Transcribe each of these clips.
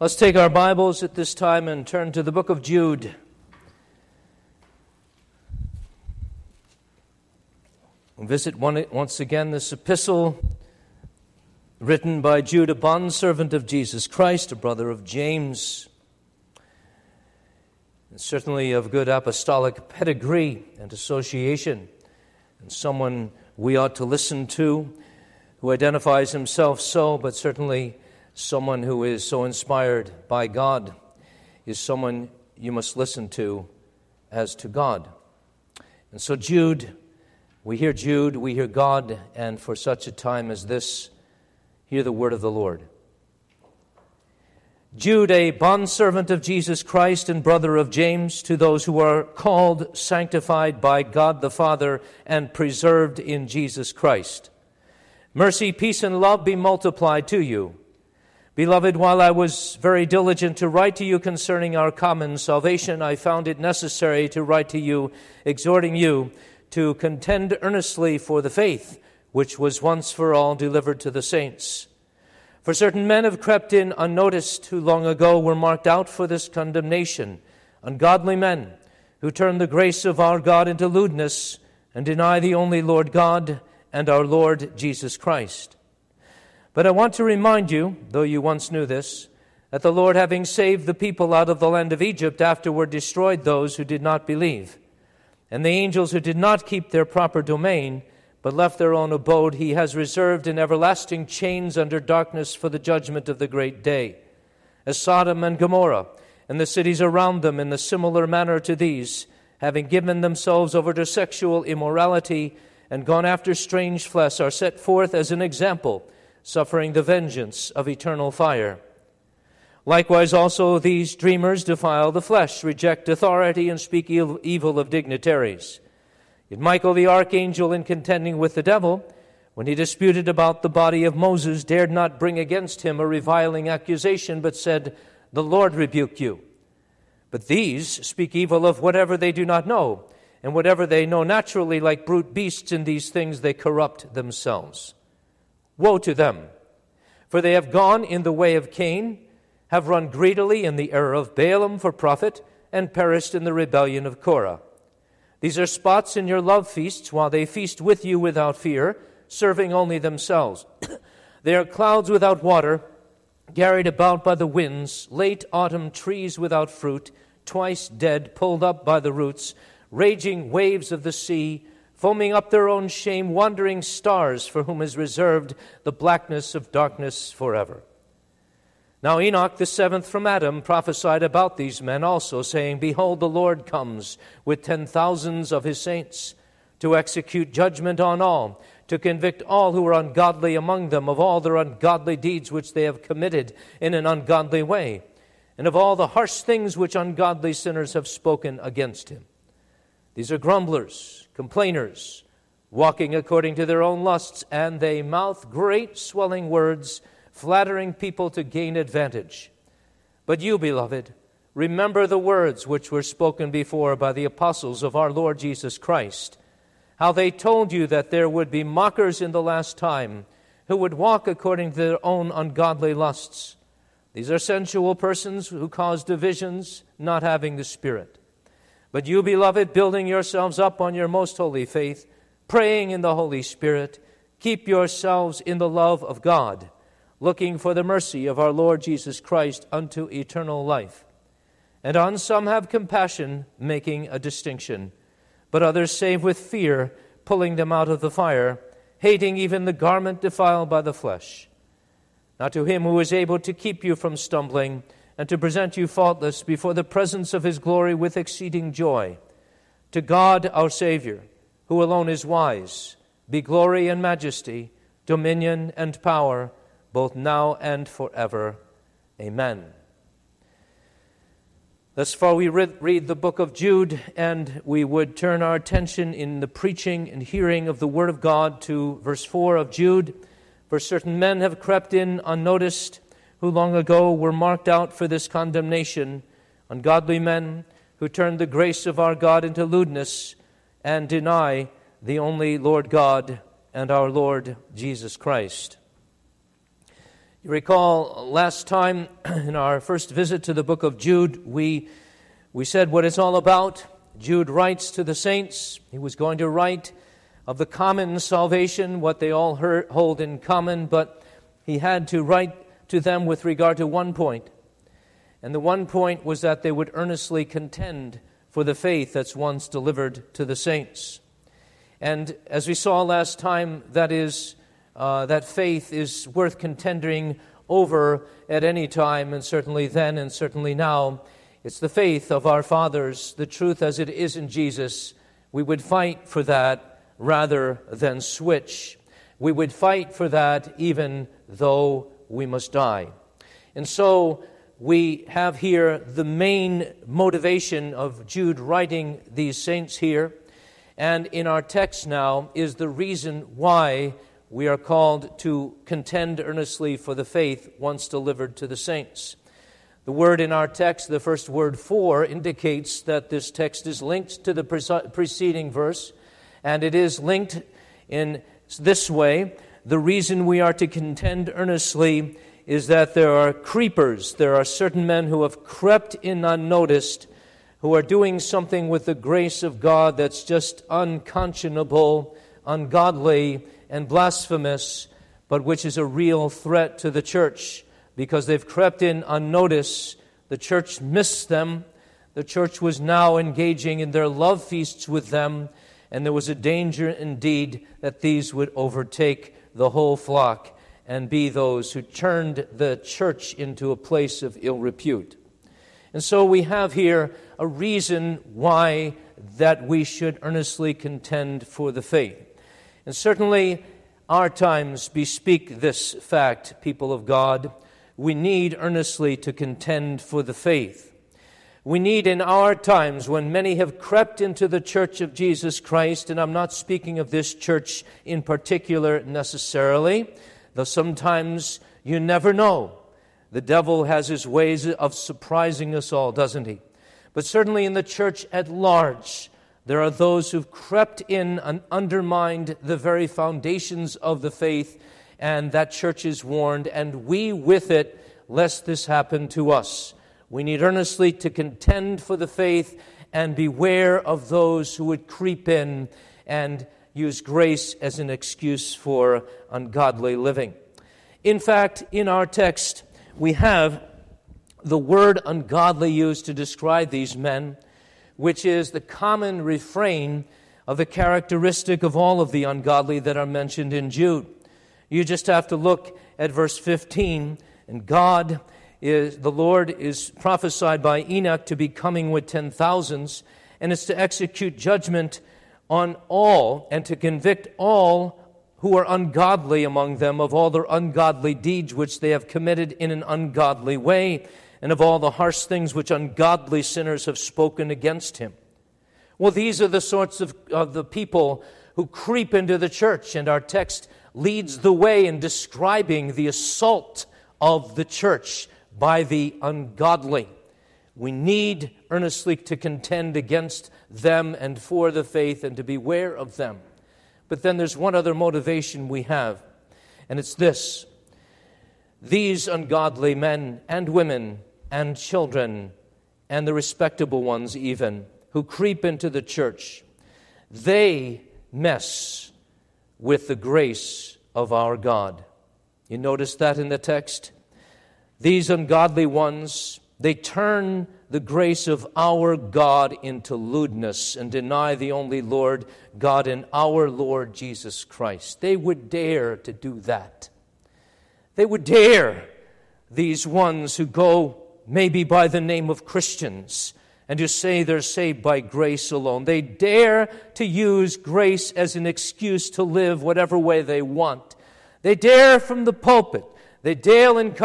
Let's take our Bibles at this time and turn to the book of Jude. We'll visit once again this epistle written by Jude, a bondservant of Jesus Christ, a brother of James, and certainly of good apostolic pedigree and association, and someone we ought to listen to, who identifies himself so, but certainly someone who is so inspired by God is someone you must listen to as to God. And so Jude, we hear God, and for such a time as this, hear the word of the Lord. Jude, a bondservant of Jesus Christ and brother of James, to those who are called, sanctified by God the Father, and preserved in Jesus Christ. Mercy, peace, and love be multiplied to you. Beloved, while I was very diligent to write to you concerning our common salvation, I found it necessary to write to you, exhorting you to contend earnestly for the faith which was once for all delivered to the saints. For certain men have crept in unnoticed, who long ago were marked out for this condemnation, ungodly men, who turn the grace of our God into lewdness, and deny the only Lord God and our Lord Jesus Christ. But I want to remind you, though you once knew this, that the Lord, having saved the people out of the land of Egypt, afterward destroyed those who did not believe. And the angels who did not keep their proper domain, but left their own abode, he has reserved in everlasting chains under darkness for the judgment of the great day. As Sodom and Gomorrah, and the cities around them in the similar manner to these, having given themselves over to sexual immorality and gone after strange flesh, are set forth as an example, suffering the vengeance of eternal fire. Likewise also these dreamers defile the flesh, reject authority, and speak evil of dignitaries. Yet Michael the archangel, in contending with the devil, when he disputed about the body of Moses, dared not bring against him a reviling accusation, but said, "The Lord rebuke you." But these speak evil of whatever they do not know, and whatever they know naturally, like brute beasts, in these things they corrupt themselves. Woe to them! For they have gone in the way of Cain, have run greedily in the error of Balaam for profit, and perished in the rebellion of Korah. These are spots in your love feasts, while they feast with you without fear, serving only themselves. They are clouds without water, carried about by the winds, late autumn trees without fruit, twice dead, pulled up by the roots, raging waves of the sea, foaming up their own shame, wandering stars, for whom is reserved the blackness of darkness forever. Now Enoch, the seventh from Adam, prophesied about these men also, saying, "Behold, the Lord comes with 10,000s of his saints, to execute judgment on all, to convict all who are ungodly among them of all their ungodly deeds which they have committed in an ungodly way, and of all the harsh things which ungodly sinners have spoken against him. These are grumblers, complainers, walking according to their own lusts, and they mouth great swelling words, flattering people to gain advantage. But you, beloved, remember the words which were spoken before by the apostles of our Lord Jesus Christ, how they told you that there would be mockers in the last time, who would walk according to their own ungodly lusts. These are sensual persons who cause divisions, not having the Spirit. But you, beloved, building yourselves up on your most holy faith, praying in the Holy Spirit, keep yourselves in the love of God, looking for the mercy of our Lord Jesus Christ unto eternal life. And on some have compassion, making a distinction, but others save with fear, pulling them out of the fire, hating even the garment defiled by the flesh. Now to him who is able to keep you from stumbling, and to present you faultless before the presence of his glory with exceeding joy, to God our Savior, who alone is wise, be glory and majesty, dominion and power, both now and forever. Amen. Thus far we read the book of Jude, and we would turn our attention in the preaching and hearing of the Word of God to verse 4 of Jude. For certain men have crept in unnoticed, who long ago were marked out for this condemnation, ungodly men who turned the grace of our God into lewdness and deny the only Lord God and our Lord Jesus Christ. You recall last time in our first visit to the book of Jude, we said what it's all about. Jude writes to the saints. He was going to write of the common salvation, what they all hold in common, but he had to write to them with regard to one point. And the one point was that they would earnestly contend for the faith that's once delivered to the saints. And as we saw last time, that faith is worth contending over at any time, and certainly then and certainly now. It's the faith of our fathers, the truth as it is in Jesus. We would fight for that rather than switch. We would fight for that even though we must die. And so we have here the main motivation of Jude writing these saints here. And in our text now is the reason why we are called to contend earnestly for the faith once delivered to the saints. The word in our text, the first word "for," indicates that this text is linked to the preceding verse, and it is linked in this way. The reason we are to contend earnestly is that there are creepers. There are certain men who have crept in unnoticed, who are doing something with the grace of God that's just unconscionable, ungodly, and blasphemous, but which is a real threat to the church. Because they've crept in unnoticed, the church missed them. The church was now engaging in their love feasts with them, and there was a danger indeed that these would overtake the whole flock and be those who turned the church into a place of ill repute. And so we have here a reason why that we should earnestly contend for the faith. And certainly our times bespeak this fact, people of God. We need earnestly to contend for the faith. We need in our times when many have crept into the church of Jesus Christ, and I'm not speaking of this church in particular necessarily, though sometimes you never know. The devil has his ways of surprising us all, doesn't he? But certainly in the church at large, there are those who've crept in and undermined the very foundations of the faith, and that church is warned, and we with it, lest this happen to us. We need earnestly to contend for the faith and beware of those who would creep in and use grace as an excuse for ungodly living. In fact, in our text, we have the word ungodly used to describe these men, which is the common refrain of the characteristic of all of the ungodly that are mentioned in Jude. You just have to look at verse 15, and the Lord is prophesied by Enoch to be coming with 10,000s, and it's to execute judgment on all and to convict all who are ungodly among them of all their ungodly deeds which they have committed in an ungodly way, and of all the harsh things which ungodly sinners have spoken against him. Well, these are the sorts of the people who creep into the church, and our text leads the way in describing the assault of the church by the ungodly. We need earnestly to contend against them and for the faith and to beware of them. But then there's one other motivation we have, and it's this. These ungodly men and women and children, and the respectable ones even, who creep into the church, they mess with the grace of our God. You notice that in the text? These ungodly ones, they turn the grace of our God into lewdness and deny the only Lord God and our Lord Jesus Christ. They would dare to do that. They would dare, these ones who go maybe by the name of Christians and who say they're saved by grace alone. They dare to use grace as an excuse to live whatever way they want. They dare from the pulpit. They dare in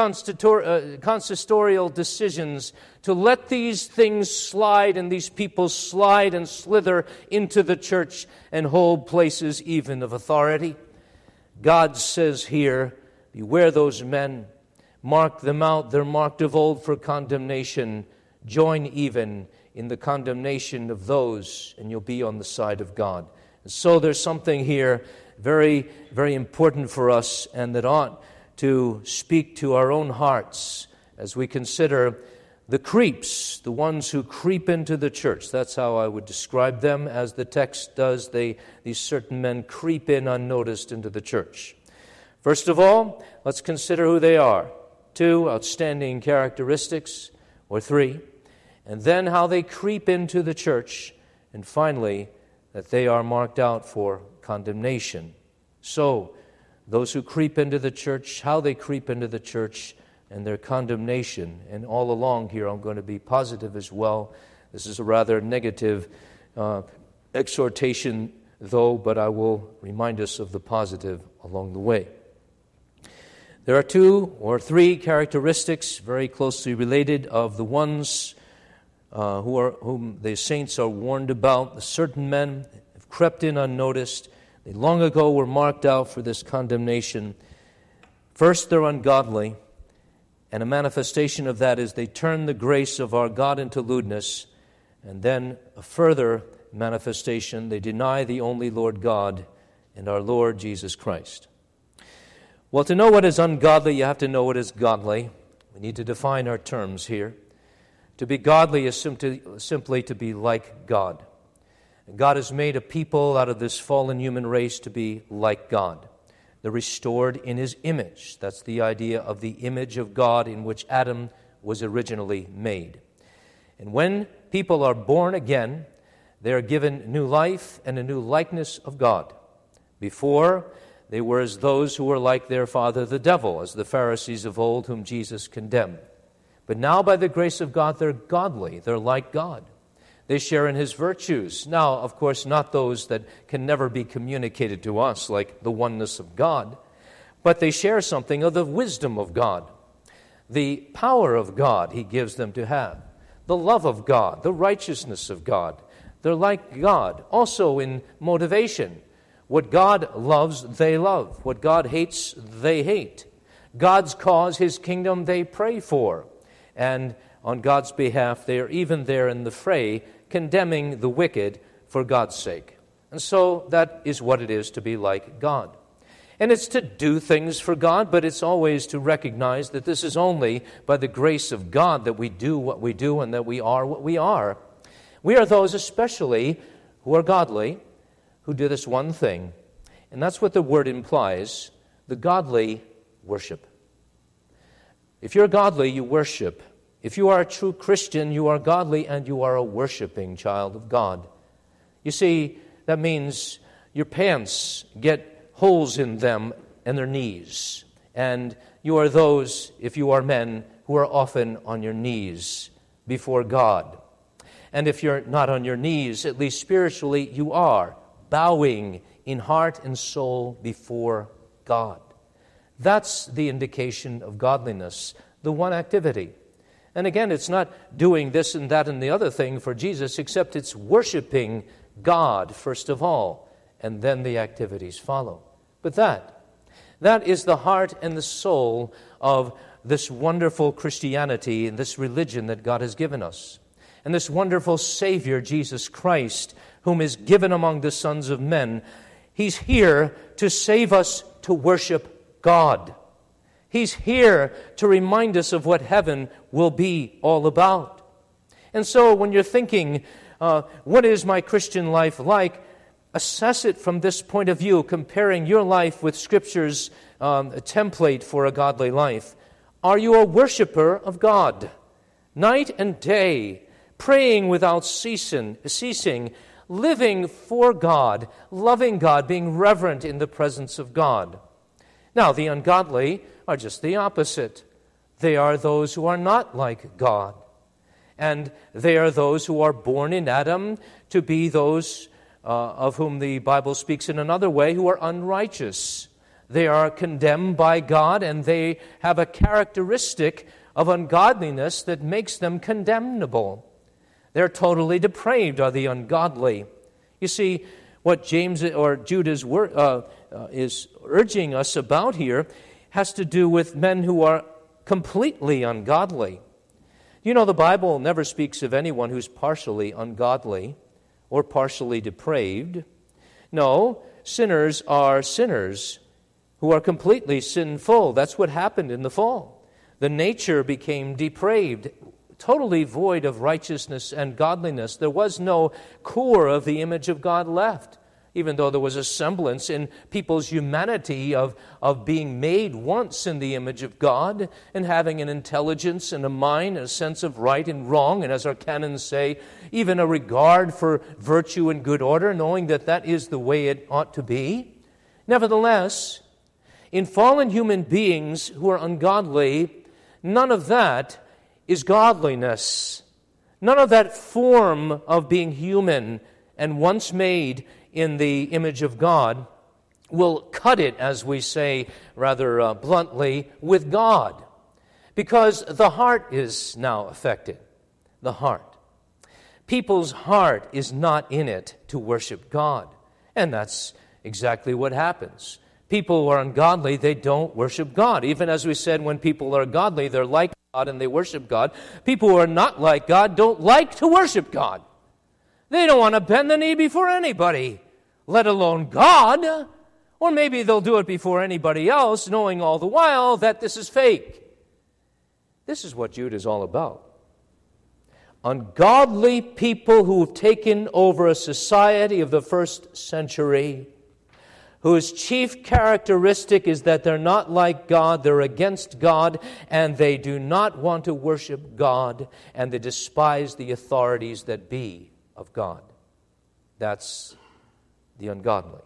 consistorial decisions to let these things slide and these people slide and slither into the church and hold places even of authority. God says here, beware those men. Mark them out. They're marked of old for condemnation. Join even in the condemnation of those, and you'll be on the side of God. And so there's something here very, very important for us, and that ought to speak to our own hearts as we consider the creeps, the ones who creep into the church. That's how I would describe them, as the text does. These certain men creep in unnoticed into the church. First of all, let's consider who they are. 2 outstanding characteristics, or 3, and then how they creep into the church, and finally, that they are marked out for condemnation. So, those who creep into the church, how they creep into the church, and their condemnation. And all along here, I'm going to be positive as well. This is a rather negative exhortation, though, but I will remind us of the positive along the way. There are 2 or 3 characteristics very closely related of the ones whom the saints are warned about. The certain men have crept in unnoticed. They long ago were marked out for this condemnation. First, they're ungodly, and a manifestation of that is they turn the grace of our God into lewdness, and then a further manifestation, they deny the only Lord God and our Lord Jesus Christ. Well, to know what is ungodly, you have to know what is godly. We need to define our terms here. To be godly is simply to be like God. God has made a people out of this fallen human race to be like God. They're restored in His image. That's the idea of the image of God in which Adam was originally made. And when people are born again, they are given new life and a new likeness of God. Before, they were as those who were like their father the devil, as the Pharisees of old whom Jesus condemned. But now, by the grace of God, they're godly. They're like God. They share in His virtues. Now, of course, not those that can never be communicated to us, like the oneness of God, but they share something of the wisdom of God, the power of God He gives them to have, the love of God, the righteousness of God. They're like God, also in motivation. What God loves, they love. What God hates, they hate. God's cause, His kingdom, they pray for. And on God's behalf, they are even there in the fray, condemning the wicked for God's sake. And so that is what it is to be like God. And it's to do things for God, but it's always to recognize that this is only by the grace of God that we do what we do and that we are what we are. We are those especially who are godly, who do this one thing, and that's what the word implies, the godly worship. If you're godly, you worship. If you are a true Christian, you are godly and you are a worshiping child of God. You see, that means your pants get holes in them and their knees. And you are those, if you are men, who are often on your knees before God. And if you're not on your knees, at least spiritually, you are bowing in heart and soul before God. That's the indication of godliness, the one activity. And again, it's not doing this and that and the other thing for Jesus, except it's worshiping God first of all, and then the activities follow. But that is the heart and the soul of this wonderful Christianity and this religion that God has given us. And this wonderful Savior, Jesus Christ, whom is given among the sons of men, He's here to save us to worship God. He's here to remind us of what heaven will be all about. And so when you're thinking, what is my Christian life like? Assess it from this point of view, comparing your life with Scripture's template for a godly life. Are you a worshiper of God? Night and day, praying without ceasing, living for God, loving God, being reverent in the presence of God. Now, the ungodly are just the opposite. They are those who are not like God. And they are those who are born in Adam to be those of whom the Bible speaks in another way, who are unrighteous. They are condemned by God, and they have a characteristic of ungodliness that makes them condemnable. They're totally depraved, are the ungodly. You see, what James or Jude is urging us about here has to do with men who are completely ungodly. You know, the Bible never speaks of anyone who's partially ungodly or partially depraved. No, sinners are sinners. who are completely sinful. That's what happened in the fall. The nature became depraved, totally void of righteousness and godliness. There was no core of the image of God left, even though there was a semblance in people's humanity of being made once in the image of God and having an intelligence and a mind and a sense of right and wrong, and as our canons say, even a regard for virtue and good order, knowing that that is the way it ought to be. Nevertheless, in fallen human beings who are ungodly, none of that is godliness. None of that form of being human and once made in the image of God will cut it, as we say rather bluntly, with God. Because the heart is now affected. The heart. People's heart is not in it to worship God. And that's exactly what happens. People who are ungodly, they don't worship God. Even as we said, when people are godly, they're like God and they worship God. People who are not like God don't like to worship God. They don't want to bend the knee before anybody, let alone God. Or maybe they'll do it before anybody else, knowing all the while that this is fake. This is what Jude is all about. Ungodly people who have taken over a society of the first century, whose chief characteristic is that they're not like God, they're against God, and they do not want to worship God, and they despise the authorities that be of God. That's the ungodly.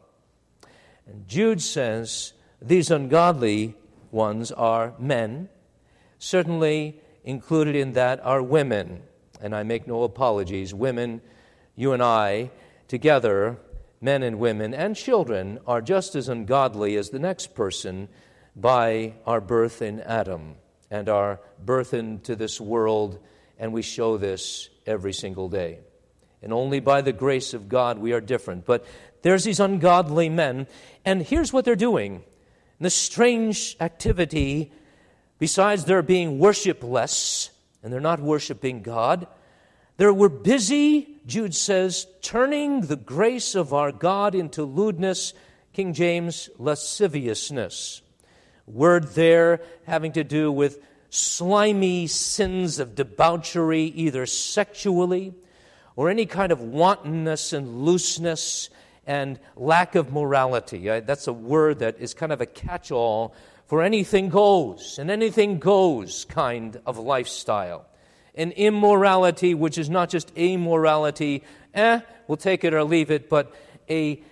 And Jude says these ungodly ones are men. Certainly included in that are women. And I make no apologies. Women, you and I, together, men and women and children, are just as ungodly as the next person by our birth in Adam and our birth into this world, and we show this every single day. And only by the grace of God we are different. But there's these ungodly men, and here's what they're doing. The strange activity, besides their being worshipless, and they're not worshiping God, we're busy, Jude says, turning the grace of our God into lewdness, King James, lasciviousness. Word there having to do with slimy sins of debauchery, either sexually or any kind of wantonness and looseness and lack of morality. That's a word that is kind of a catch-all for anything goes, and anything goes kind of lifestyle. An immorality, which is not just amorality, we'll take it or leave it, but a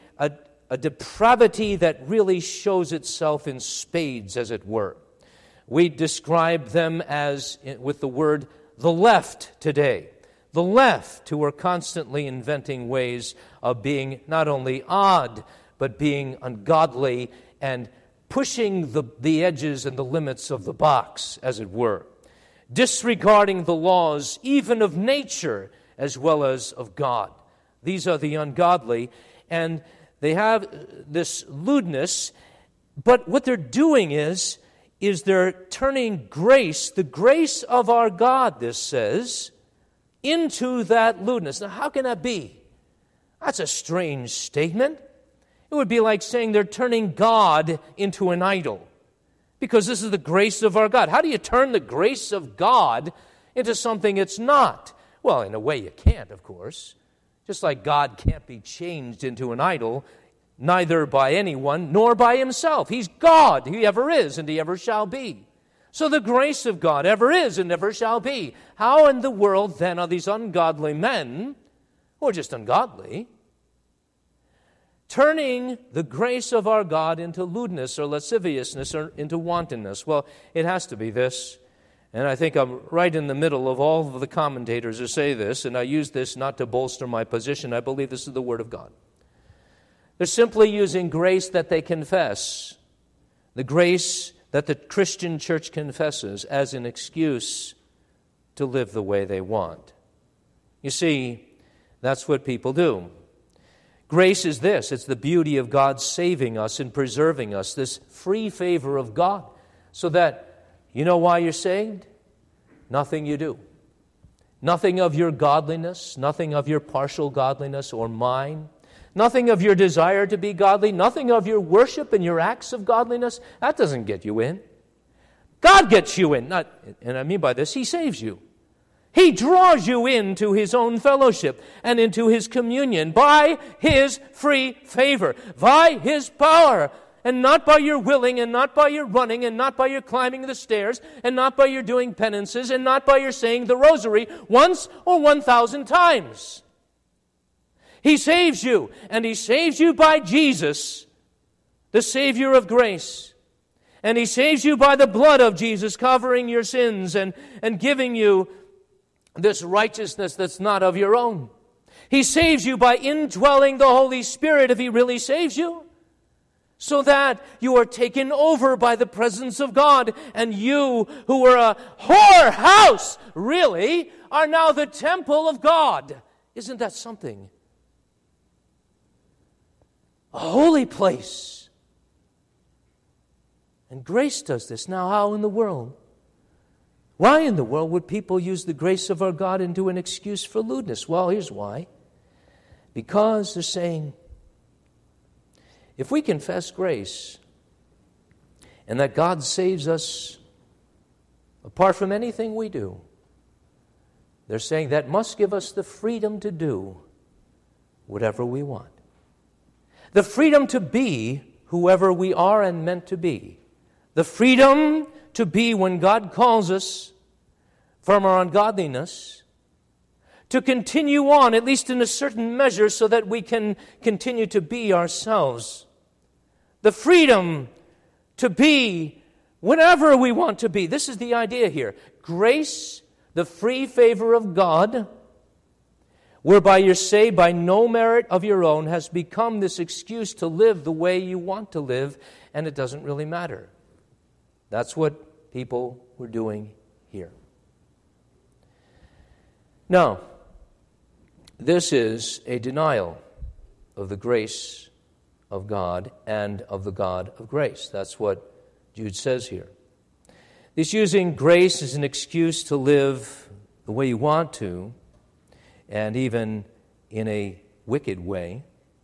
depravity that really shows itself in spades, as it were. We describe them as, with the word, the left today. The left, who are constantly inventing ways of being not only odd, but being ungodly and pushing the edges and the limits of the box, as it were. Disregarding the laws even of nature as well as of God. These are the ungodly, and they have this lewdness, but what they're doing is they're turning grace, the grace of our God, this says, into that lewdness. Now, how can that be? That's a strange statement. It would be like saying they're turning God into an idol, because this is the grace of our God. How do you turn the grace of God into something it's not? Well, in a way you can't, of course. Just like God can't be changed into an idol, neither by anyone nor by himself. He's God. He ever is and he ever shall be. So the grace of God ever is and ever shall be. How in the world then are these ungodly men, who are just ungodly, turning the grace of our God into lewdness or lasciviousness or into wantonness? Well, it has to be this. And I think I'm right in the middle of all of the commentators who say this, and I use this not to bolster my position. I believe this is the Word of God. They're simply using grace that they confess, the grace that the Christian church confesses, as an excuse to live the way they want. You see, that's what people do. Grace is this. It's the beauty of God saving us and preserving us, this free favor of God, so that, you know why you're saved? Nothing you do. Nothing of your godliness, nothing of your partial godliness or mine, Nothing of your desire to be godly, nothing of your worship and your acts of godliness. That doesn't get you in. God gets you in. And I mean by this, He saves you. He draws you into His own fellowship and into His communion by His free favor, by His power, and not by your willing, and not by your running, and not by your climbing the stairs, and not by your doing penances, and not by your saying the rosary once or 1,000 times. He saves you, and He saves you by Jesus, the Savior of grace. And He saves you by the blood of Jesus covering your sins and giving you this righteousness that's not of your own. He saves you by indwelling the Holy Spirit if He really saves you, so that you are taken over by the presence of God, and you who were a whorehouse, really, are now the temple of God. Isn't that something? A holy place. And grace does this. Now, how in the world? Why in the world would people use the grace of our God into an excuse for lewdness? Well, here's why. Because they're saying, if we confess grace and that God saves us apart from anything we do, they're saying that must give us the freedom to do whatever we want. The freedom to be whoever we are and meant to be. The freedom to be, when God calls us from our ungodliness, to continue on, at least in a certain measure, so that we can continue to be ourselves. The freedom to be whatever we want to be. This is the idea here. Grace, the free favor of God, whereby you're saved by no merit of your own, has become this excuse to live the way you want to live, and it doesn't really matter. That's what people were doing here. Now, this is a denial of the grace of God and of the God of grace. That's what Jude says here. This using grace as an excuse to live the way you want to, and even in a wicked way,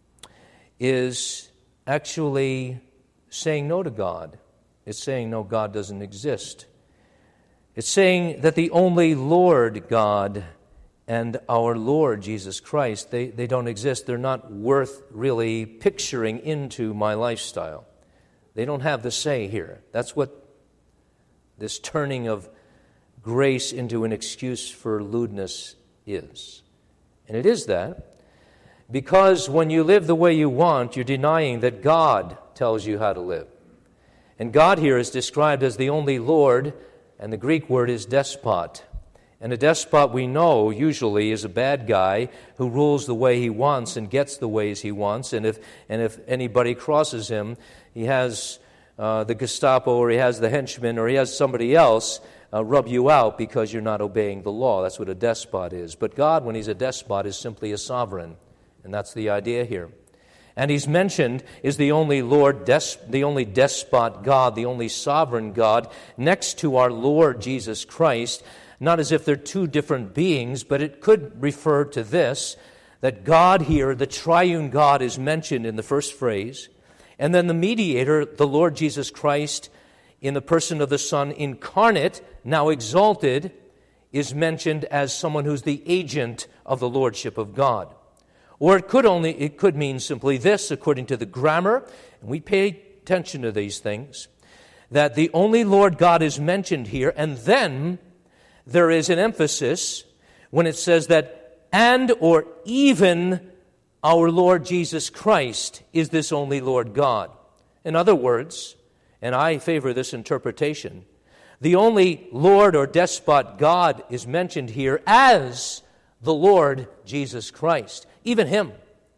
is actually saying no to God. It's saying, no, God doesn't exist. It's saying that the only Lord God and our Lord Jesus Christ, they don't exist. They're not worth really picturing into my lifestyle. They don't have the say here. That's what this turning of grace into an excuse for lewdness is. And it is that because when you live the way you want, you're denying that God tells you how to live. And God here is described as the only Lord, and the Greek word is despot. And a despot, we know, usually is a bad guy who rules the way he wants and gets the ways he wants. And if anybody crosses him, he has the Gestapo, or he has the henchmen, or he has somebody else rub you out because you're not obeying the law. That's what a despot is. But God, when He's a despot, is simply a sovereign. And that's the idea here. And He's mentioned is the only Lord, the only despot God, the only sovereign God, next to our Lord Jesus Christ. Not as if they're two different beings, but it could refer to this, that God here, the triune God, is mentioned in the first phrase. And then the mediator, the Lord Jesus Christ, in the person of the Son incarnate, now exalted, is mentioned as someone who's the agent of the Lordship of God. Or it could mean simply this, according to the grammar, and we pay attention to these things, that the only Lord God is mentioned here, and then there is an emphasis when it says that and or even our Lord Jesus Christ is this only Lord God. In other words, and I favor this interpretation, the only Lord or despot God is mentioned here as the Lord Jesus Christ, even Him.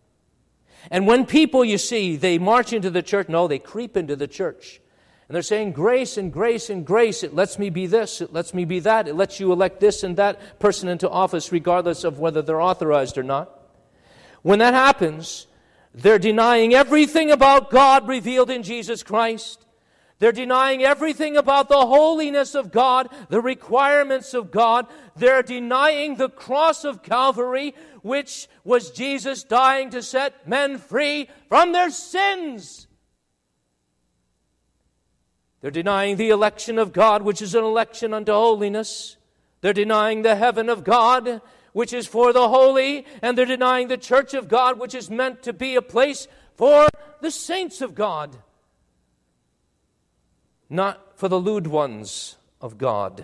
And when people, you see, they march into the church, no, they creep into the church, and they're saying grace and grace and grace, it lets me be this, it lets me be that, it lets you elect this and that person into office regardless of whether they're authorized or not. When that happens, they're denying everything about God revealed in Jesus Christ. They're denying everything about the holiness of God, the requirements of God. They're denying the cross of Calvary, which was Jesus dying to set men free from their sins. They're denying the election of God, which is an election unto holiness. They're denying the heaven of God, which is for the holy. And they're denying the church of God, which is meant to be a place for the saints of God, not for the lewd ones of God.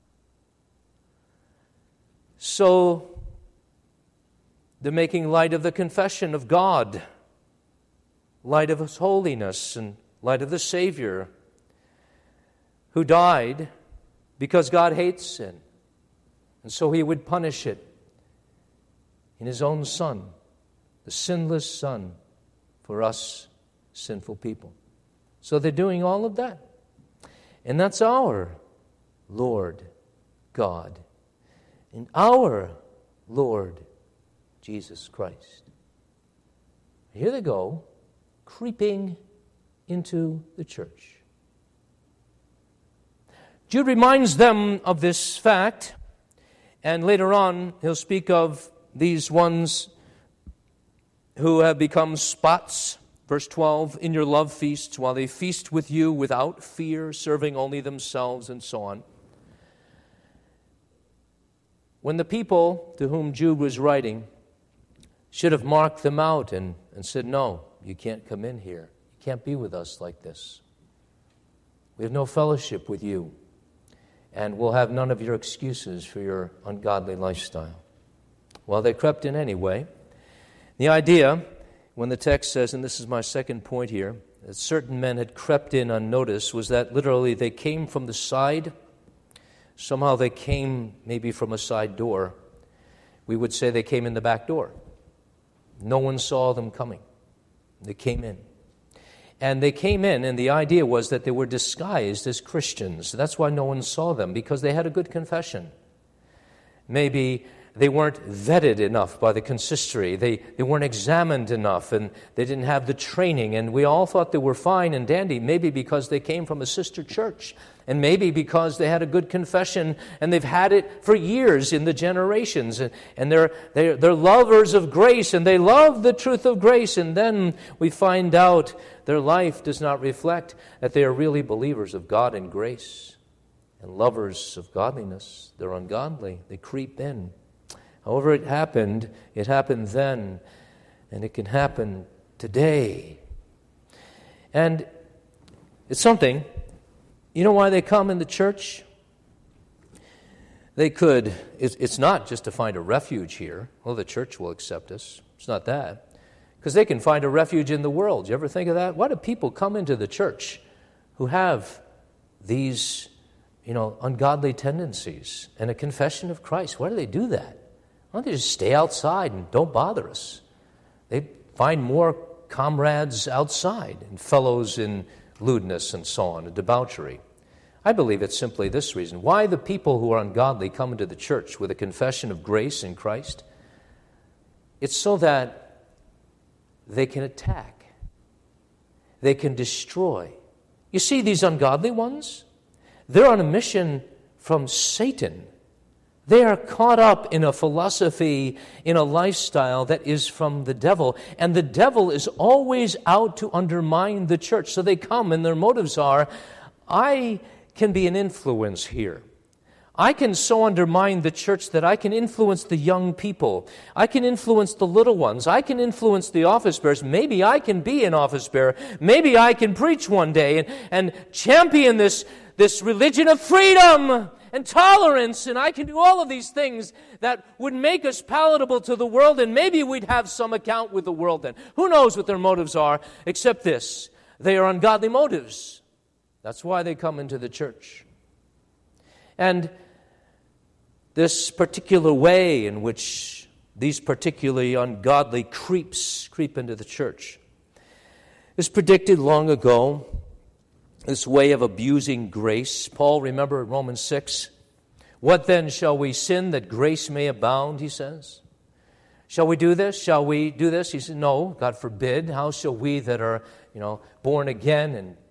So, they're making light of the confession of God, light of His holiness, and light of the Savior, who died because God hates sin, and so He would punish it in His own Son, the sinless Son, for us sinful people. So they're doing all of that. And that's our Lord God and our Lord Jesus Christ. Here they go, creeping into the church. Jude reminds them of this fact, and later on he'll speak of these ones who have become spots. Verse 12, in your love feasts, while they feast with you without fear, serving only themselves, and so on. When the people to whom Jude was writing should have marked them out and said, no, you can't come in here. You can't be with us like this. We have no fellowship with you, and we'll have none of your excuses for your ungodly lifestyle. Well, they crept in anyway. The idea, when the text says, and this is my second point here, that certain men had crept in unnoticed, was that literally they came from the side. Somehow they came maybe from a side door. We would say they came in the back door. No one saw them coming. They came in. And they came in, and the idea was that they were disguised as Christians. That's why no one saw them, because they had a good confession. Maybe they weren't vetted enough by the consistory. They weren't examined enough, and they didn't have the training. And we all thought they were fine and dandy, maybe because they came from a sister church, and maybe because they had a good confession, and they've had it for years in the generations. And they're lovers of grace, and they love the truth of grace. And then we find out their life does not reflect that they are really believers of God and grace and lovers of godliness. They're ungodly. They creep in. However it happened then, and it can happen today. And it's something. You know why they come in the church? It's not just to find a refuge here. Well, the church will accept us. It's not that. Because they can find a refuge in the world. You ever think of that? Why do people come into the church who have these, ungodly tendencies and a confession of Christ? Why do they do that? Why don't they just stay outside and don't bother us? They find more comrades outside and fellows in lewdness and so on, and debauchery. I believe it's simply this reason. Why the people who are ungodly come into the church with a confession of grace in Christ? It's so that they can attack. They can destroy. You see, these ungodly ones, they're on a mission from Satan. They are caught up in a philosophy, in a lifestyle that is from the devil. And the devil is always out to undermine the church. So they come and their motives are, I can be an influence here. I can so undermine the church that I can influence the young people. I can influence the little ones. I can influence the office bearers. Maybe I can be an office bearer. Maybe I can preach one day and champion this religion of freedom and tolerance, and I can do all of these things that would make us palatable to the world, and maybe we'd have some account with the world then. Who knows what their motives are, except this. They are ungodly motives. That's why they come into the church. And this particular way in which these particularly ungodly creeps creep into the church is predicted long ago. This way of abusing grace. Paul, remember in Romans 6, what then shall we sin that grace may abound, he says? Shall we do this? Shall we do this? He said, no, God forbid. How shall we that are, born again and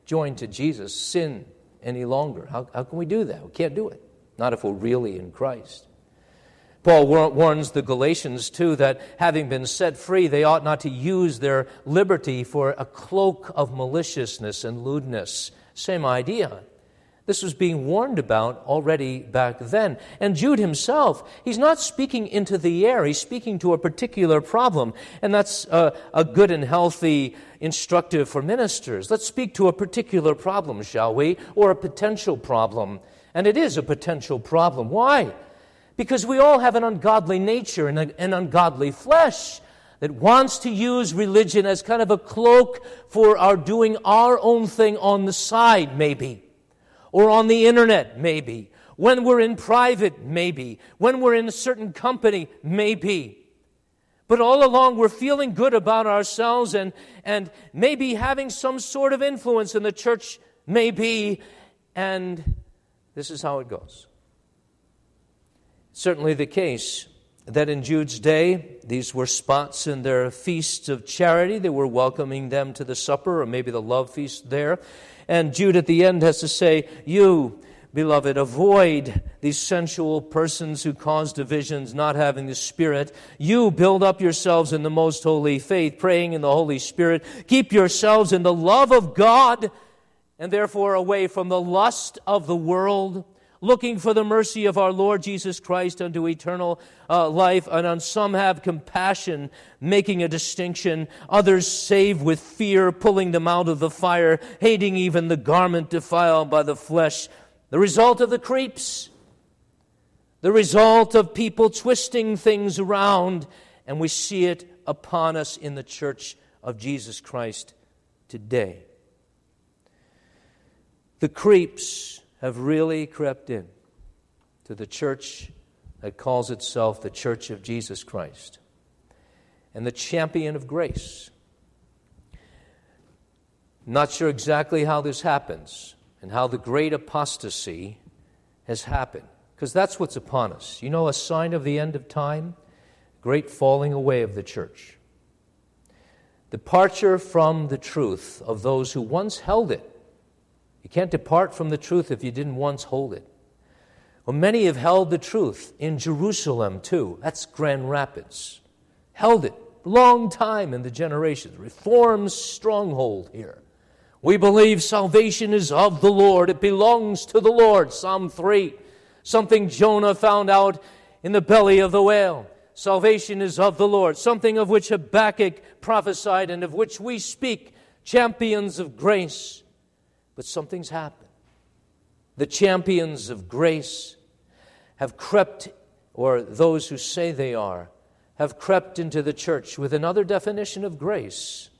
joined to Jesus, sin any longer. How can we do that? We can't do it. Not if we're really in Christ. Paul warns the Galatians, too, that having been set free, they ought not to use their liberty for a cloak of maliciousness and lewdness. Same idea. This was being warned about already back then. And Jude himself, he's not speaking into the air. He's speaking to a particular problem. And that's a good and healthy instructive for ministers. Let's speak to a particular problem, shall we? Or a potential problem. And it is a potential problem. Why? Because we all have an ungodly nature and an ungodly flesh that wants to use religion as kind of a cloak for our doing our own thing on the side, maybe. Or on the internet, maybe. When we're in private, maybe. When we're in a certain company, maybe. But all along, we're feeling good about ourselves and maybe having some sort of influence in the church, maybe. And this is how it goes. Certainly the case that in Jude's day, these were spots in their feasts of charity. They were welcoming them to the supper or maybe the love feast there. And Jude at the end has to say, you, beloved, avoid these sensual persons who cause divisions, not having the Spirit. You build up yourselves in the most holy faith, praying in the Holy Spirit. Keep yourselves in the love of God, and therefore away from the lust of the world, looking for the mercy of our Lord Jesus Christ unto eternal life. And on some have compassion, making a distinction. Others save with fear, pulling them out of the fire, hating even the garment defiled by the flesh. The result of the creeps. The result of people twisting things around. And we see it upon us in the church of Jesus Christ today. The creeps have really crept in to the church that calls itself the Church of Jesus Christ and the champion of grace. Not sure exactly how this happens and how the great apostasy has happened, because that's what's upon us. You know, a sign of the end of time, great falling away of the church. Departure from the truth of those who once held it. You can't depart from the truth if you didn't once hold it. Well, many have held the truth in Jerusalem, too. That's Grand Rapids. Held it a long time in the generations. Reform's stronghold here. We believe salvation is of the Lord. It belongs to the Lord. Psalm 3. Something Jonah found out in the belly of the whale. Salvation is of the Lord. Something of which Habakkuk prophesied and of which we speak. Champions of grace. But something's happened. The champions of grace have crept, or those who say they are, have crept into the church with another definition of grace.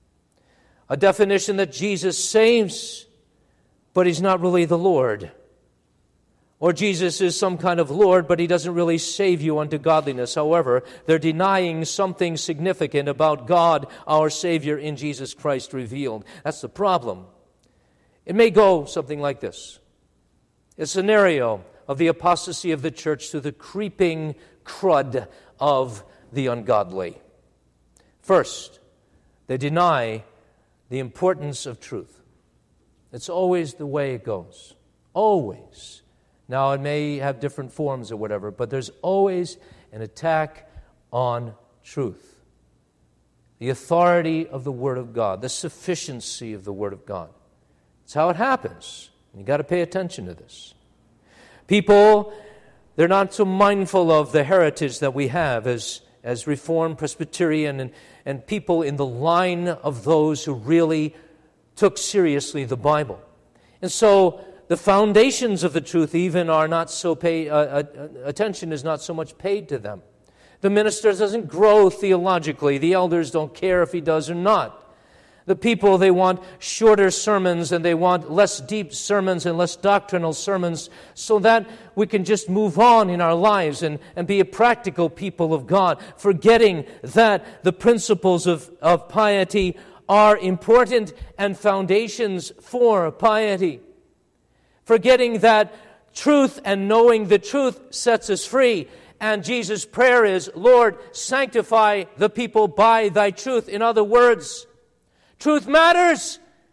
A definition that Jesus saves, but He's not really the Lord. Or Jesus is some kind of Lord, but He doesn't really save you unto godliness. However, they're denying something significant about God, our Savior, in Jesus Christ revealed. That's the problem. It may go something like this. A scenario of the apostasy of the church to the creeping crud of the ungodly. First, they deny the importance of truth. It's always the way it goes. Always. Now, it may have different forms or whatever, but there's always an attack on truth. The authority of the Word of God, the sufficiency of the Word of God. That's how it happens. You've got to pay attention to this. People, they're not so mindful of the heritage that we have as Reformed, Presbyterian, and people in the line of those who really took seriously the Bible. And so the foundations of the truth even are not so attention is not so much paid to them. The minister doesn't grow theologically. The elders don't care if he does or not. The people, they want shorter sermons and they want less deep sermons and less doctrinal sermons so that we can just move on in our lives and be a practical people of God, forgetting that the principles of piety are important and foundations for piety. Forgetting that truth and knowing the truth sets us free. And Jesus' prayer is, Lord, sanctify the people by thy truth. In other words, truth matters,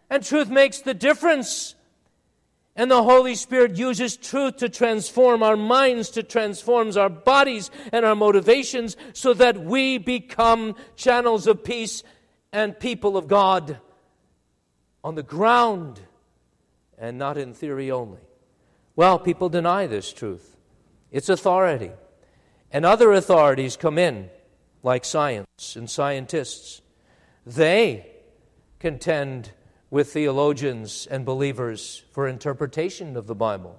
And truth makes the difference. And the Holy Spirit uses truth to transform our minds, to transform our bodies and our motivations, so that we become channels of peace and people of God on the ground and not in theory only. Well, people deny this truth. It's authority. And other authorities come in, like science and scientists. They contend with theologians and believers for interpretation of the Bible.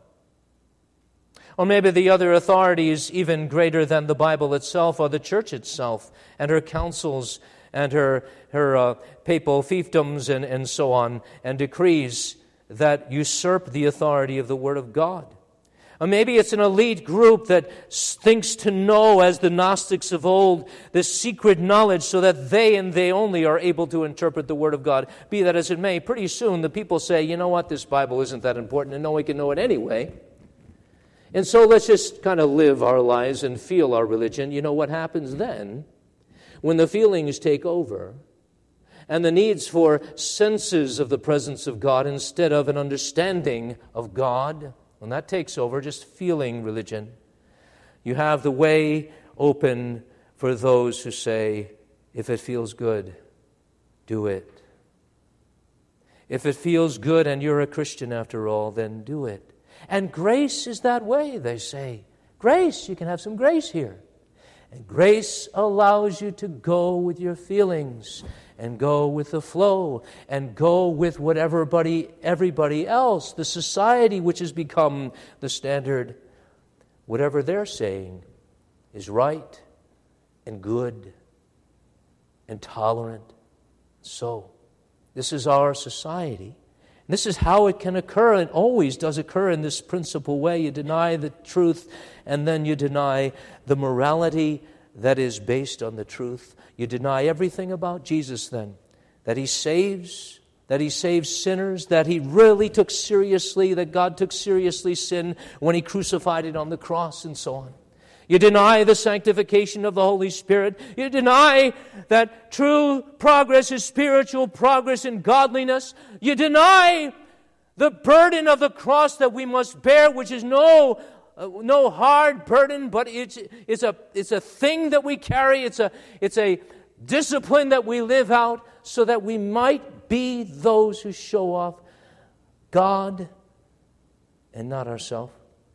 Or maybe the other authority is even greater than the Bible itself, or the church itself, and her councils and her papal fiefdoms and so on, and decrees that usurp the authority of the Word of God. Or maybe it's an elite group that thinks to know, as the Gnostics of old, this secret knowledge so that they and they only are able to interpret the Word of God. Be that as it may, pretty soon the people say, you know what, this Bible isn't that important and no one can know it anyway. And so let's just kind of live our lives and feel our religion. You know what happens then? When the feelings take over and the needs for senses of the presence of God instead of an understanding of God, when that takes over, just feeling religion, you have the way open for those who say, if it feels good, do it. If it feels good and you're a Christian after all, then do it. And grace is that way, they say. Grace, you can have some grace here. And grace allows you to go with your feelings and go with the flow and go with what everybody else, the society which has become the standard, whatever they're saying is right and good and tolerant. So, this is our society. This is how it can occur, and always does occur in this principal way. You deny the truth, and then you deny the morality that is based on the truth. You deny everything about Jesus then, that He saves sinners, that He really took seriously, that God took seriously sin when He crucified it on the cross and so on. You deny the sanctification of the Holy Spirit. You deny that true progress is spiritual progress in godliness. You deny the burden of the cross that we must bear, which is no hard burden, but it's a thing that we carry. It's a discipline that we live out so that we might be those who show off God and not ourselves.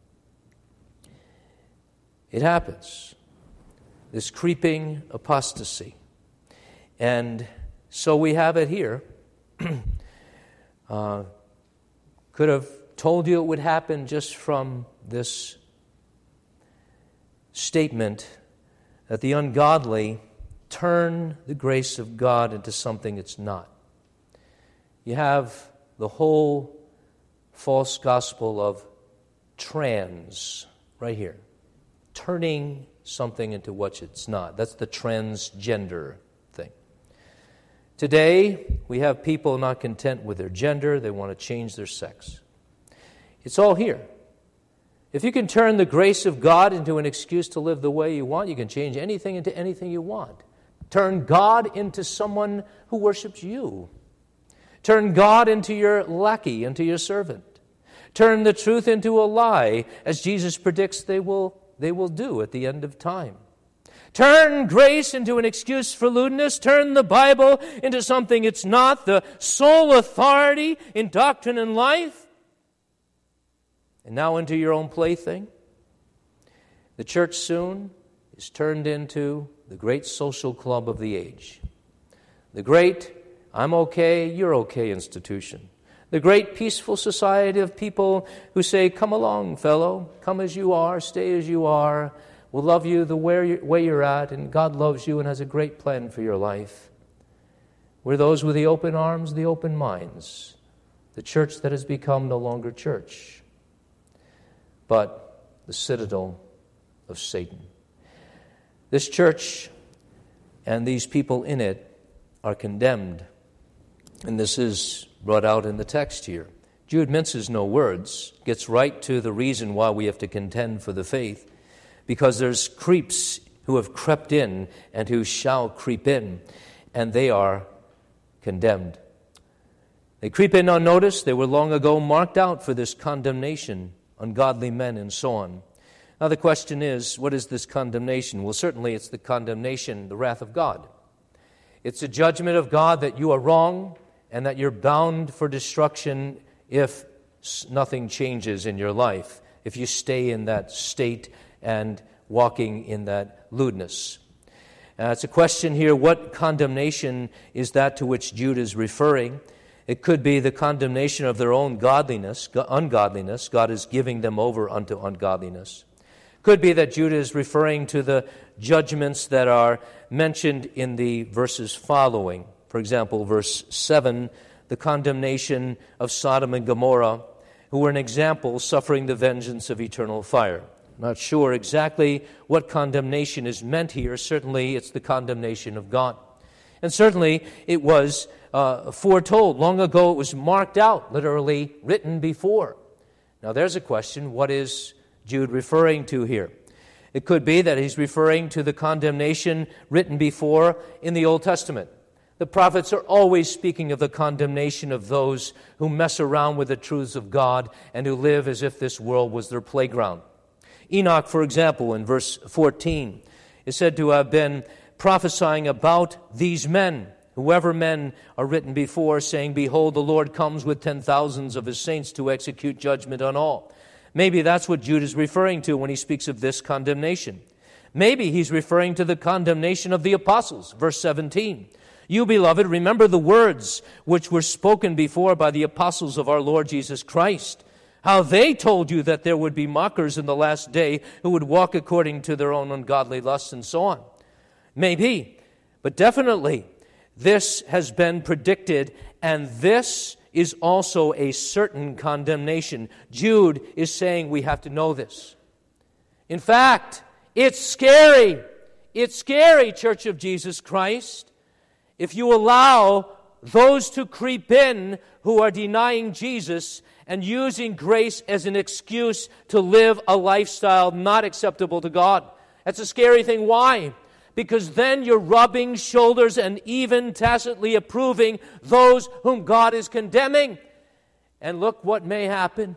It happens, this creeping apostasy. And so we have it here. Could have told you it would happen just from this statement that the ungodly turn the grace of God into something it's not. You have the whole false gospel of trans right here. Turning something into what it's not. That's the transgender thing. Today, we have people not content with their gender. They want to change their sex. It's all here. If you can turn the grace of God into an excuse to live the way you want, you can change anything into anything you want. Turn God into someone who worships you. Turn God into your lackey, into your servant. Turn the truth into a lie, as Jesus predicts they will do at the end of time. Turn grace into an excuse for lewdness. Turn the Bible into something it's not, the sole authority in doctrine and life. And now into your own plaything. The church soon is turned into the great social club of the age. The great, I'm okay, you're okay institution. The great peaceful society of people who say, come along, fellow, come as you are, stay as you are. We'll love you the way you're at, and God loves you and has a great plan for your life. We're those with the open arms, the open minds. The church that has become no longer church, but the citadel of Satan. This church and these people in it are condemned. And this is brought out in the text here. Jude minces no words, gets right to the reason why we have to contend for the faith, because there's creeps who have crept in and who shall creep in, and they are condemned. They creep in unnoticed. They were long ago marked out for this condemnation, ungodly men and so on. Now the question is, what is this condemnation? Well, certainly it's the condemnation, the wrath of God. It's a judgment of God that you are wrong and that you're bound for destruction if nothing changes in your life, if you stay in that state and walking in that lewdness. It's a question here, what condemnation is that to which Jude is referring? It could be the condemnation of their own ungodliness. God is giving them over unto ungodliness. Could be that Jude is referring to the judgments that are mentioned in the verses following. For example, verse 7, the condemnation of Sodom and Gomorrah, who were an example suffering the vengeance of eternal fire. I'm not sure exactly what condemnation is meant here. Certainly it's the condemnation of God. And certainly it was foretold. Long ago it was marked out, literally written before. Now there's a question, what is Jude referring to here? It could be that he's referring to the condemnation written before in the Old Testament. The prophets are always speaking of the condemnation of those who mess around with the truths of God and who live as if this world was their playground. Enoch, for example, in verse 14, is said to have been prophesying about these men, whoever men are written before, saying, "Behold, the Lord comes with 10,000s of his saints to execute judgment on all." Maybe that's what Jude is referring to when he speaks of this condemnation. Maybe he's referring to the condemnation of the apostles, verse 17. "You, beloved, remember the words which were spoken before by the apostles of our Lord Jesus Christ, how they told you that there would be mockers in the last day who would walk according to their own ungodly lusts," and so on. Maybe, but definitely, this has been predicted, and this is also a certain condemnation. Jude is saying we have to know this. In fact, it's scary. It's scary, Church of Jesus Christ, if you allow those to creep in who are denying Jesus and using grace as an excuse to live a lifestyle not acceptable to God. That's a scary thing. Why? Because then you're rubbing shoulders and even tacitly approving those whom God is condemning. And look what may happen.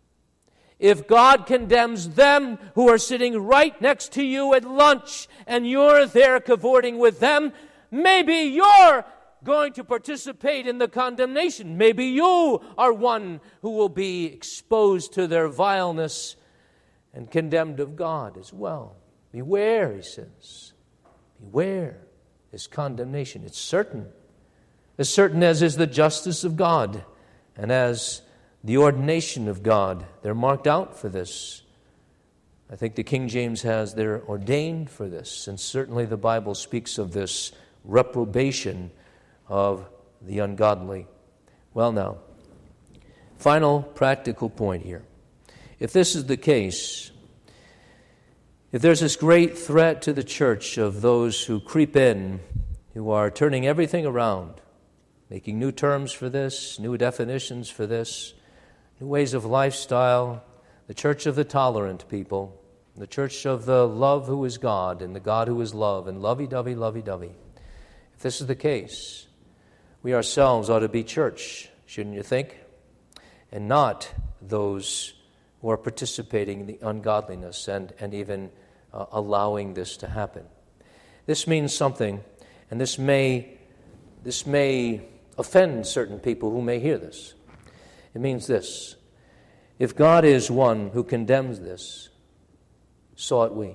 If God condemns them who are sitting right next to you at lunch and you're there cavorting with them, maybe you're going to participate in the condemnation. Maybe you are one who will be exposed to their vileness and condemned of God as well. Beware, he says. Beware this condemnation. It's certain as is the justice of God and as the ordination of God. They're marked out for this. I think the King James has, they're ordained for this, and certainly the Bible speaks of this reprobation of the ungodly. Well now, final practical point here. If this is the case, if there's this great threat to the church of those who creep in, who are turning everything around, making new terms for this, new definitions for this, new ways of lifestyle, the church of the tolerant people, the church of the love who is God and the God who is love, and lovey-dovey, lovey-dovey. If this is the case, we ourselves ought to be church, shouldn't you think? And not those who are participating in the ungodliness and even allowing this to happen. This means something, and this may offend certain people who may hear this. It means this: if God is one who condemns this, so ought we.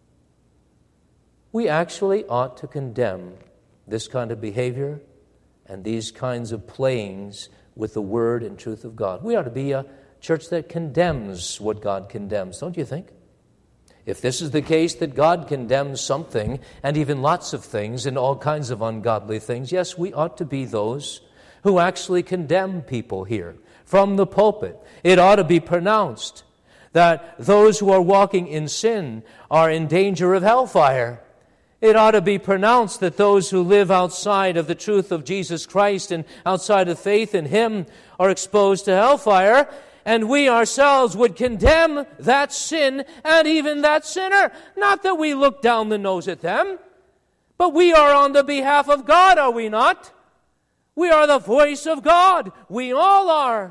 We actually ought to condemn this kind of behavior and these kinds of playings with the word and truth of God. We ought to be a church that condemns what God condemns, don't you think? If this is the case that God condemns something, and even lots of things, and all kinds of ungodly things, yes, we ought to be those who actually condemn people here from the pulpit. It ought to be pronounced that those who are walking in sin are in danger of hellfire. It ought to be pronounced that those who live outside of the truth of Jesus Christ and outside of faith in Him are exposed to hellfire, and we ourselves would condemn that sin and even that sinner. Not that we look down the nose at them, but we are on the behalf of God, are we not? We are the voice of God. We all are.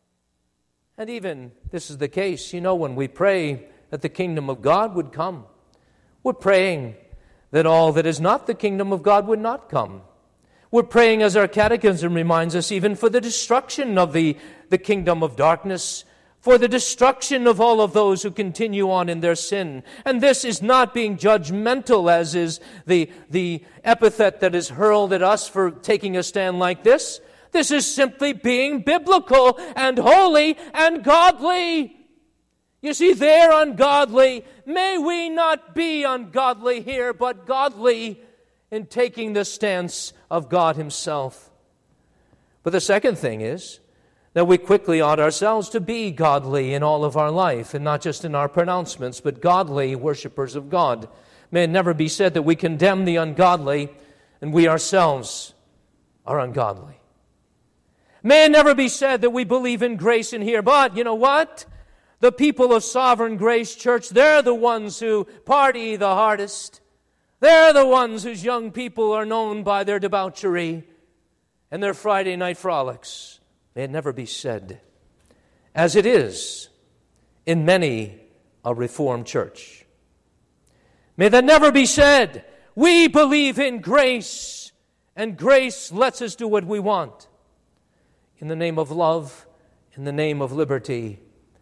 And even this is the case, when we pray that the kingdom of God would come, we're praying that all that is not the kingdom of God would not come. We're praying, as our catechism reminds us, even for the destruction of the kingdom of darkness, for the destruction of all of those who continue on in their sin. And this is not being judgmental, as is the epithet that is hurled at us for taking a stand like this. This is simply being biblical and holy and godly. You see, they're ungodly. May we not be ungodly here, but godly in taking the stance of God Himself. But the second thing is that we quickly ought ourselves to be godly in all of our life, and not just in our pronouncements, but godly worshipers of God. May it never be said that we condemn the ungodly and we ourselves are ungodly. May it never be said that we believe in grace in here, but you know what? The people of Sovereign Grace Church, they're the ones who party the hardest. They're the ones whose young people are known by their debauchery and their Friday night frolics. May it never be said, as it is in many a Reformed church. May that never be said. We believe in grace, and grace lets us do what we want. In the name of love, in the name of liberty,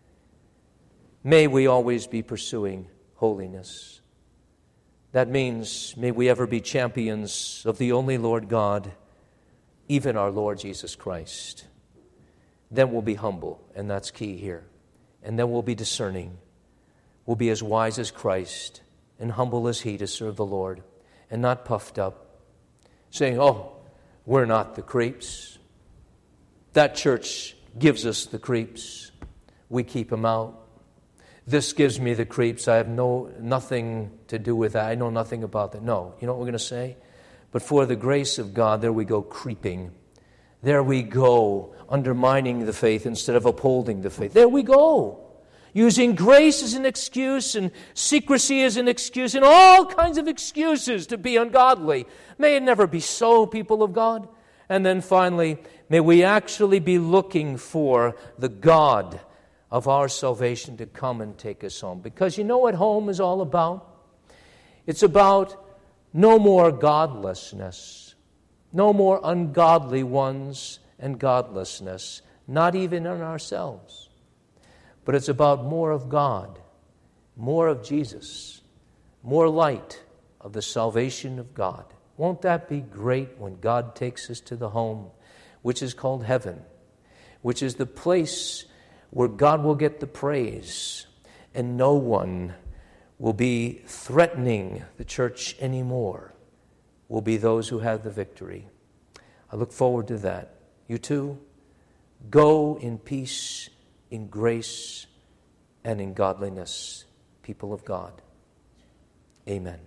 may we always be pursuing holiness. That means, may we ever be champions of the only Lord God, even our Lord Jesus Christ. Then we'll be humble, and that's key here. And then we'll be discerning. We'll be as wise as Christ and humble as He to serve the Lord, and not puffed up, saying, we're not the creeps. That church gives us the creeps. We keep them out. This gives me the creeps. I have nothing to do with that. I know nothing about that. No. You know what we're going to say? But for the grace of God, there we go creeping. There we go undermining the faith instead of upholding the faith. There we go. Using grace as an excuse and secrecy as an excuse and all kinds of excuses to be ungodly. May it never be so, people of God. And then finally, may we actually be looking for the God of our salvation to come and take us home. Because you know what home is all about? It's about no more godlessness, no more ungodly ones and godlessness, not even in ourselves. But it's about more of God, more of Jesus, more light of the salvation of God. Won't that be great when God takes us to the home, which is called heaven, which is the place where God will get the praise, and no one will be threatening the church anymore. Will be those who have the victory. I look forward to that. You too, go in peace, in grace, and in godliness, people of God. Amen.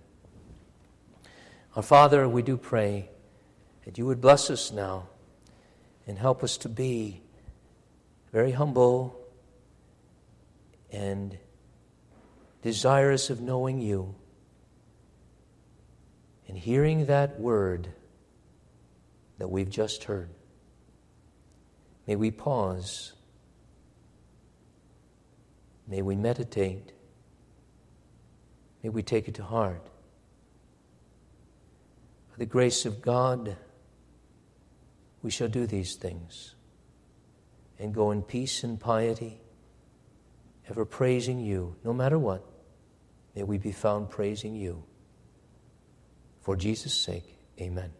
Our Father, we do pray that you would bless us now and help us to be very humble and desirous of knowing you and hearing that word that we've just heard. May we pause. May we meditate. May we take it to heart. By the grace of God, we shall do these things and go in peace and piety, ever praising you, no matter what. May we be found praising you. For Jesus' sake, amen.